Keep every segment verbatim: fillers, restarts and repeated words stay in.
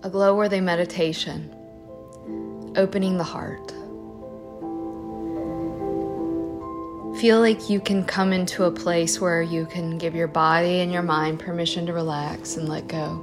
a glow-worthy meditation, opening the heart. Feel like you can come into a place where you can give your body and your mind permission to relax and let go.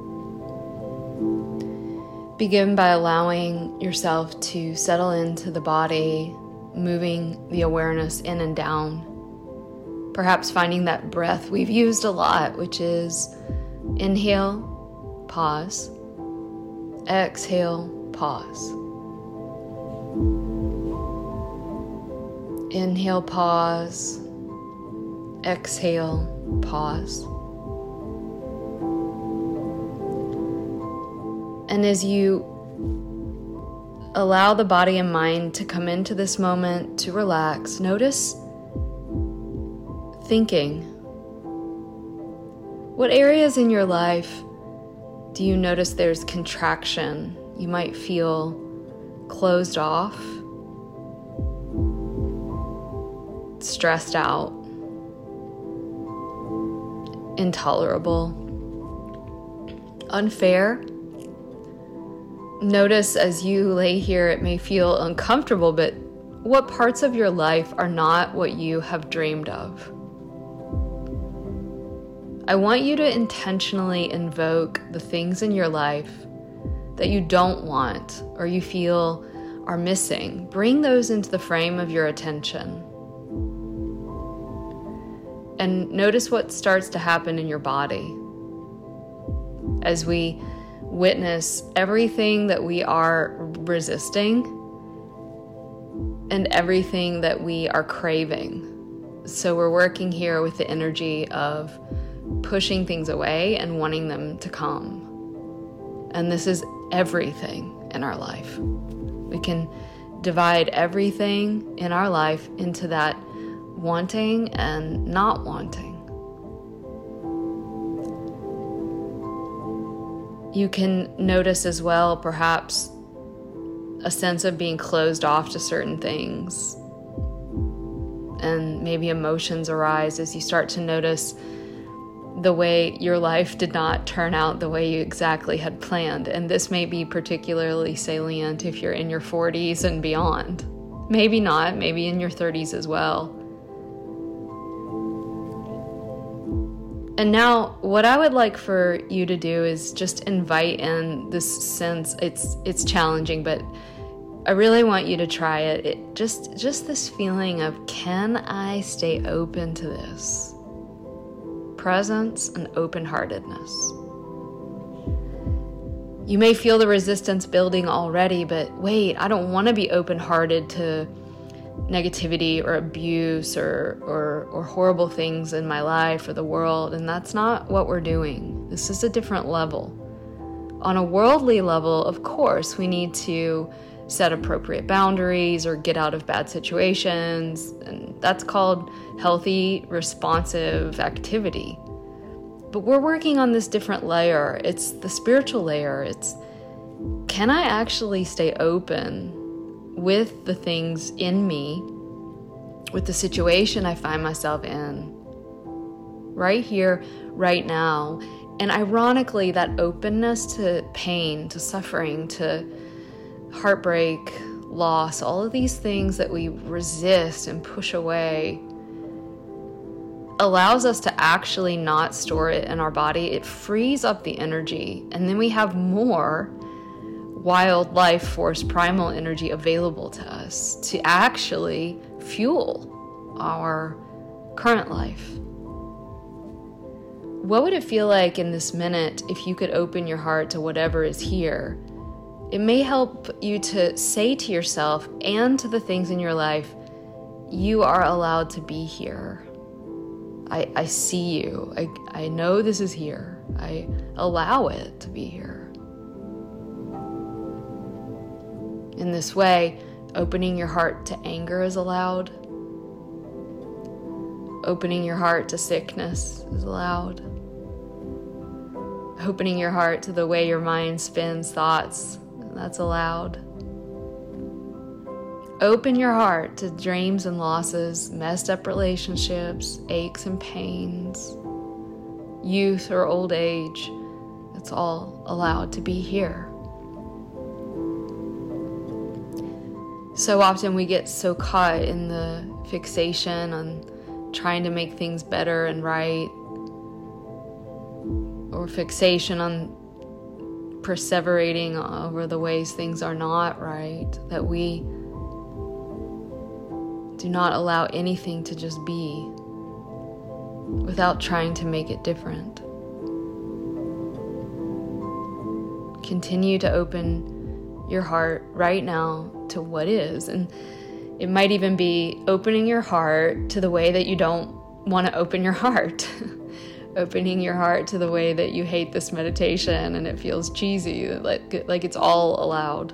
Begin by allowing yourself to settle into the body, moving the awareness in and down. Perhaps finding that breath we've used a lot, which is inhale, pause, exhale, pause. Inhale, pause, exhale, pause. And as you allow the body and mind to come into this moment to relax, notice thinking. What areas in your life do you notice there's contraction? You might feel closed off, stressed out, intolerable, unfair. Notice as you lay here, it may feel uncomfortable, but what parts of your life are not what you have dreamed of? I want you to intentionally invoke the things in your life that you don't want or you feel are missing. Bring those into the frame of your attention. And notice what starts to happen in your body as we witness everything that we are resisting and everything that we are craving. So we're working here with the energy of pushing things away and wanting them to come. And this is everything in our life. We can divide everything in our life into that wanting and not wanting. You can notice as well, perhaps, a sense of being closed off to certain things. And maybe emotions arise as you start to notice the way your life did not turn out the way you exactly had planned. And this may be particularly salient if you're in your forties and beyond. Maybe not, maybe in your thirties as well. And now, what I would like for you to do is just invite in this sense. It's it's challenging, but I really want you to try it. It just just this feeling of, can I stay open to this? Presence and open-heartedness. You may feel the resistance building already, but wait, I don't want to be open-hearted to negativity or abuse or, or or horrible things in my life or the world, and that's not what we're doing. This is a different level. On a worldly level, of course, we need to set appropriate boundaries or get out of bad situations, and that's called healthy, responsive activity. But we're working on this different layer. It's the spiritual layer. It's, can I actually stay open with the things in me, with the situation I find myself in, right here, right now? And ironically, that openness to pain, to suffering, to heartbreak, loss, all of these things that we resist and push away, allows us to actually not store it in our body. It frees up the energy, and then we have more wild life force, primal energy available to us to actually fuel our current life. What would it feel like in this minute if you could open your heart to whatever is here? It may help you to say to yourself and to the things in your life, you are allowed to be here. I, I see you. I, I know this is here. I allow it to be here. In this way, opening your heart to anger is allowed. Opening your heart to sickness is allowed. Opening your heart to the way your mind spins thoughts, that's allowed. Open your heart to dreams and losses, messed up relationships, aches and pains, youth or old age, It's all allowed to be here. So often we get so caught in the fixation on trying to make things better and right, or fixation on perseverating over the ways things are not right, that we do not allow anything to just be without trying to make it different. Continue to open your heart right now to what is. And it might even be opening your heart to the way that you don't want to open your heart. Opening your heart to the way that you hate this meditation and it feels cheesy, like, like it's all allowed.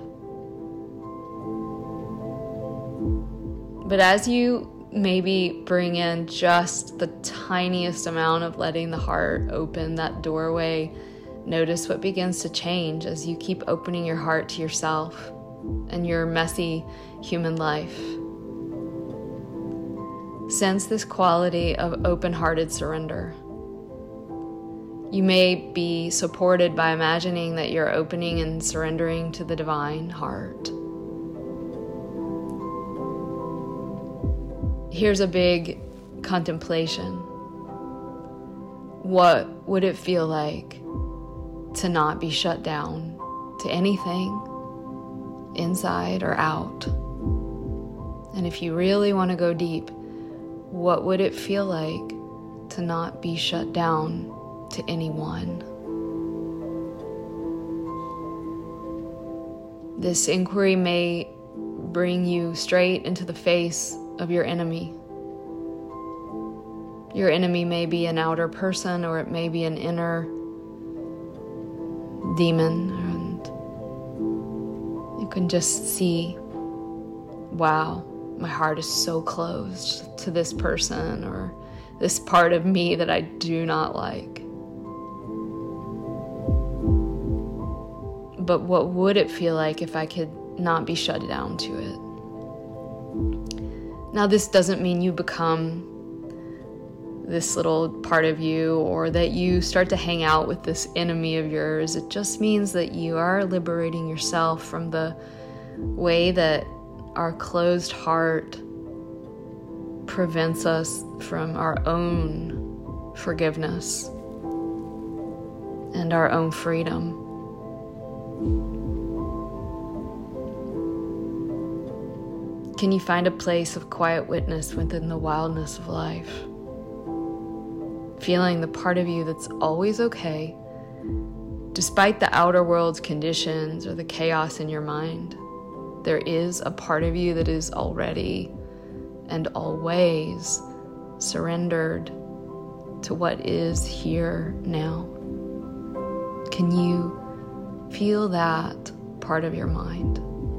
But as you maybe bring in just the tiniest amount of letting the heart open that doorway, notice what begins to change as you keep opening your heart to yourself and your messy human life. Sense this quality of open-hearted surrender. You may be supported by imagining that you're opening and surrendering to the divine heart. Here's a big contemplation. What would it feel like to not be shut down to anything, inside or out? And if you really want to go deep, what would it feel like to not be shut down to anyone? This inquiry may bring you straight into the face of your enemy. Your enemy may be an outer person, or it may be an inner demon, and you can just see, wow, my heart is so closed to this person or this part of me that I do not like. But what would it feel like if I could not be shut down to it? Now, this doesn't mean you become this little part of you or that you start to hang out with this enemy of yours. It just means that you are liberating yourself from the way that our closed heart prevents us from our own forgiveness and our own freedom. Can you find a place of quiet witness within the wildness of life? Feeling the part of you that's always okay, despite the outer world's conditions or the chaos in your mind. There is a part of you that is already and always surrendered to what is here now. Can you feel that part of your mind?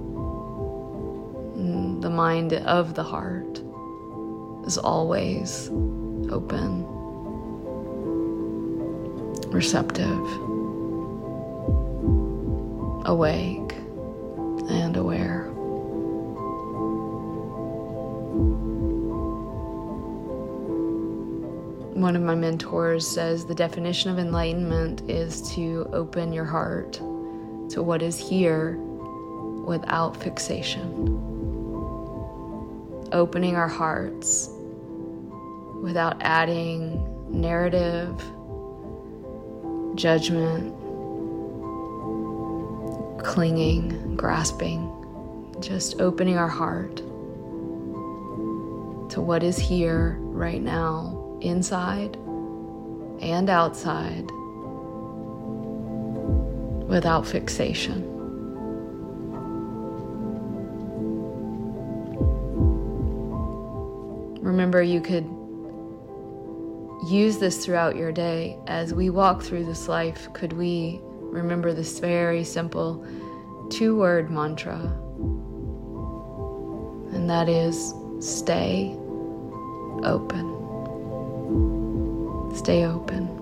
The mind of the heart is always open, receptive, awake, and aware. One of my mentors says the definition of enlightenment is to open your heart to what is here without fixation. Opening our hearts without adding narrative, judgment, clinging, grasping. Just opening our heart to what is here right now, inside and outside, without fixation. Remember, you could use this throughout your day. As we walk through this life, could we remember this very simple two-word mantra? And that is, stay open. Stay open.